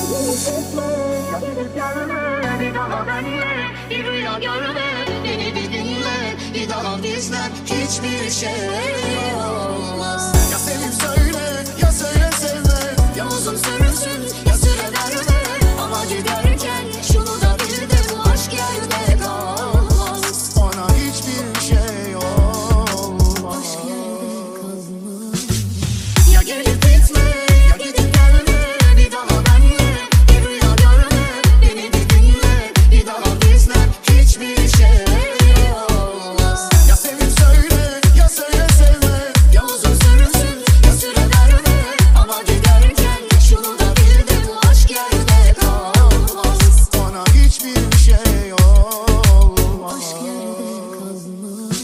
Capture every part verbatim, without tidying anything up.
Ya gidip gelme bir daha benle, bir rüya görme, beni bir dinle. Bir daha bizden hiçbir şey olmaz. Ya sevip söyle, ya söyle sevme. Ya uzun sürünsün, ya süre verme. Ama giderken şunu da bil de bu aşk yerde kalmaz. Ona hiçbir şey olmaz. Aşk yerde kalmaz. Ya gelip gitme, ya gidip gelme. Bir daha benle, bir rüya görme, beni bir dinle. Bir daha bizden hiçbir şey olmaz. Ya sevip söyle, ya söyle sevme. Ya uzun sürünsün, ya süre verme. Ama giderken şunu da bil de bu aşk yerde kalmaz. Ona hiçbir şey olmaz. Aşk yerde kalmaz.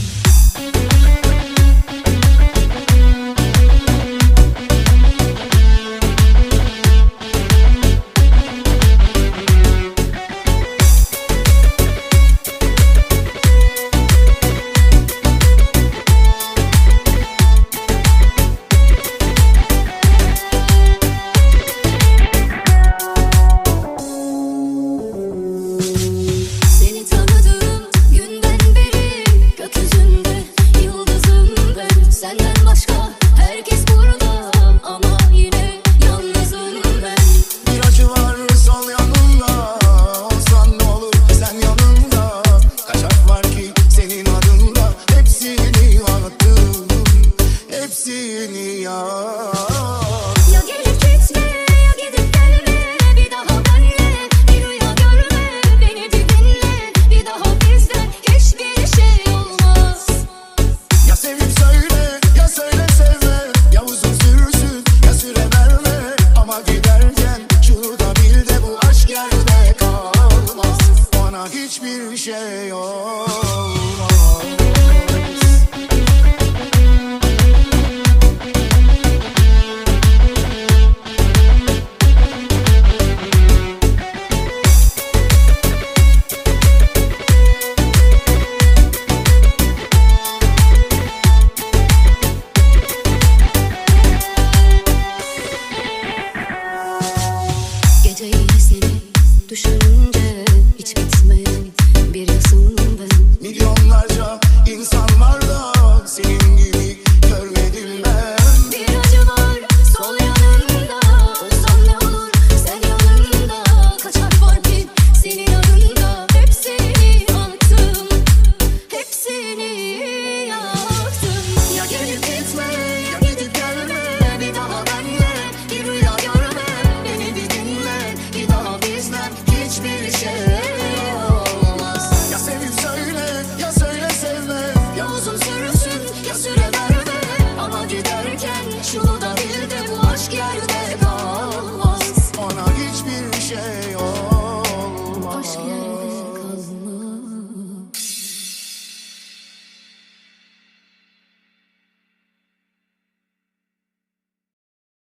Seni tanıdığım günden beri gökyüzünde yıldızım ben. Senden başka herkes burada ama yine yalnızım ben. Bir acı var sol yanımda, olsan ne olur sen yanımda. Kaç harf var ki senin adında, hepsini anlattım, hepsini yaz. Ya gelip gitme, ya gidip gelme. Bir daha benle, bir rüya görme, beni bir dinle. Bir daha bizden hiçbir şey olmaz. Ya sevip söyle, ya söyle sevme. Ya uzun sürsün, ya süre verme. Ama giderken şunu da bil de bu aşk yerde kalmaz. Ona hiçbir şey olmaz. Gece yine seni düşünürüm.